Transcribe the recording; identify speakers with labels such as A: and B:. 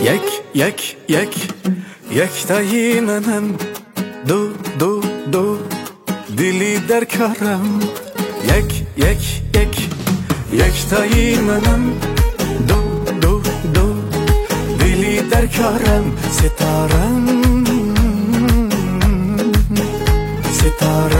A: یک تایی منم، دو دلی در کارم. یک تایی منم، دو دلی در کارم. ستاره